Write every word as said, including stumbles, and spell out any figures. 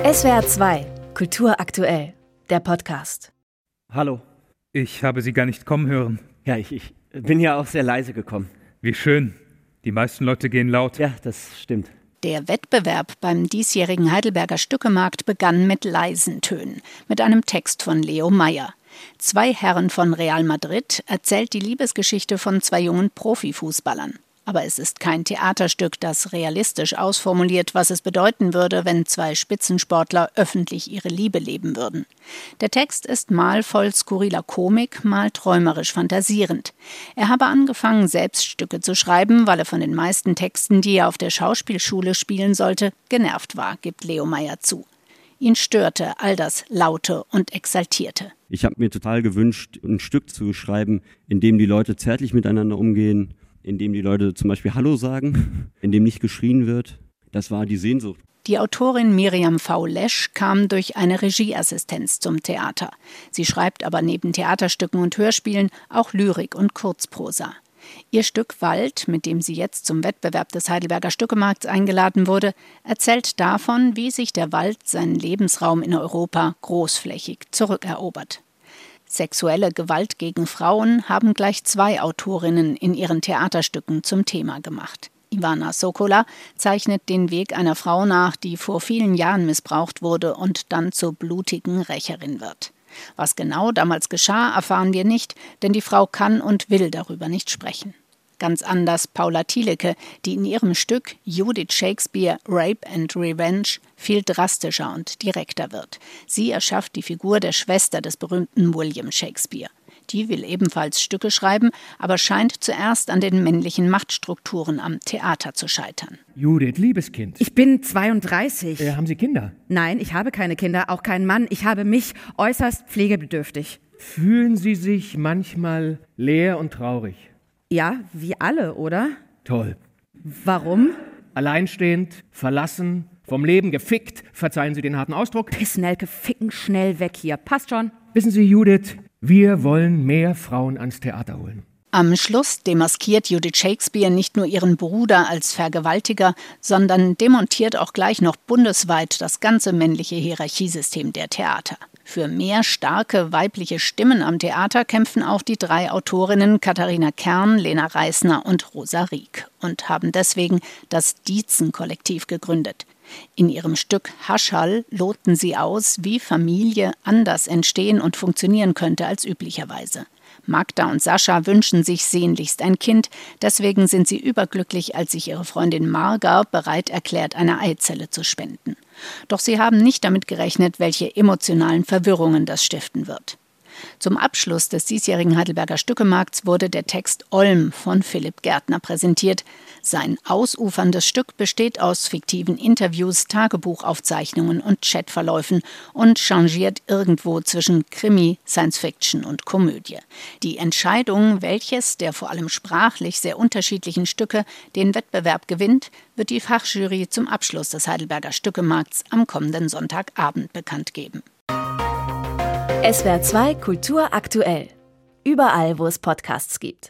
S W R zwei, Kultur aktuell, der Podcast. Hallo. Ich habe Sie gar nicht kommen hören. Ja, ich, ich bin ja auch sehr leise gekommen. Wie schön. Die meisten Leute gehen laut. Ja, das stimmt. Der Wettbewerb beim diesjährigen Heidelberger Stückemarkt begann mit leisen Tönen, mit einem Text von Leo Meyer. Zwei Herren von Real Madrid erzählt die Liebesgeschichte von zwei jungen Profifußballern. Aber es ist kein Theaterstück, das realistisch ausformuliert, was es bedeuten würde, wenn zwei Spitzensportler öffentlich ihre Liebe leben würden. Der Text ist mal voll skurriler Komik, mal träumerisch fantasierend. Er habe angefangen, selbst Stücke zu schreiben, weil er von den meisten Texten, die er auf der Schauspielschule spielen sollte, genervt war, gibt Leo Meyer zu. Ihn störte all das Laute und Exaltierte. Ich habe mir total gewünscht, ein Stück zu schreiben, in dem die Leute zärtlich miteinander umgehen, in dem die Leute zum Beispiel Hallo sagen, in dem nicht geschrien wird. Das war die Sehnsucht. Die Autorin Miriam V. Lesch kam durch eine Regieassistenz zum Theater. Sie schreibt aber neben Theaterstücken und Hörspielen auch Lyrik und Kurzprosa. Ihr Stück Wald, mit dem sie jetzt zum Wettbewerb des Heidelberger Stückemarkts eingeladen wurde, erzählt davon, wie sich der Wald seinen Lebensraum in Europa großflächig zurückerobert. Sexuelle Gewalt gegen Frauen haben gleich zwei Autorinnen in ihren Theaterstücken zum Thema gemacht. Ivana Sokola zeichnet den Weg einer Frau nach, die vor vielen Jahren missbraucht wurde und dann zur blutigen Rächerin wird. Was genau damals geschah, erfahren wir nicht, denn die Frau kann und will darüber nicht sprechen. Ganz anders Paula Thielecke, die in ihrem Stück Judith Shakespeare Rape and Revenge viel drastischer und direkter wird. Sie erschafft die Figur der Schwester des berühmten William Shakespeare. Die will ebenfalls Stücke schreiben, aber scheint zuerst an den männlichen Machtstrukturen am Theater zu scheitern. Judith, liebes Kind. Ich bin zweiunddreißig. Äh, haben Sie Kinder? Nein, ich habe keine Kinder, auch keinen Mann. Ich habe mich äußerst pflegebedürftig. Fühlen Sie sich manchmal leer und traurig? Ja, wie alle, oder? Toll. Warum? Alleinstehend, verlassen, vom Leben gefickt, verzeihen Sie den harten Ausdruck. Pissnelke, ficken schnell weg hier. Passt schon. Wissen Sie, Judith, wir wollen mehr Frauen ans Theater holen. Am Schluss demaskiert Judith Shakespeare nicht nur ihren Bruder als Vergewaltiger, sondern demontiert auch gleich noch bundesweit das ganze männliche Hierarchiesystem der Theater. Für mehr starke weibliche Stimmen am Theater kämpfen auch die drei Autorinnen Katharina Kern, Lena Reisner und Rosa Rieck und haben deswegen das Dietzen-Kollektiv gegründet. In ihrem Stück Haschall loten sie aus, wie Familie anders entstehen und funktionieren könnte als üblicherweise. Magda und Sascha wünschen sich sehnlichst ein Kind, deswegen sind sie überglücklich, als sich ihre Freundin Marga bereit erklärt, eine Eizelle zu spenden. Doch sie haben nicht damit gerechnet, welche emotionalen Verwirrungen das stiften wird. Zum Abschluss des diesjährigen Heidelberger Stückemarkts wurde der Text Olm von Philipp Gärtner präsentiert. Sein ausuferndes Stück besteht aus fiktiven Interviews, Tagebuchaufzeichnungen und Chatverläufen und changiert irgendwo zwischen Krimi, Science-Fiction und Komödie. Die Entscheidung, welches der vor allem sprachlich sehr unterschiedlichen Stücke den Wettbewerb gewinnt, wird die Fachjury zum Abschluss des Heidelberger Stückemarkts am kommenden Sonntagabend bekannt geben. S W R zwei Kultur aktuell. Überall, wo es Podcasts gibt.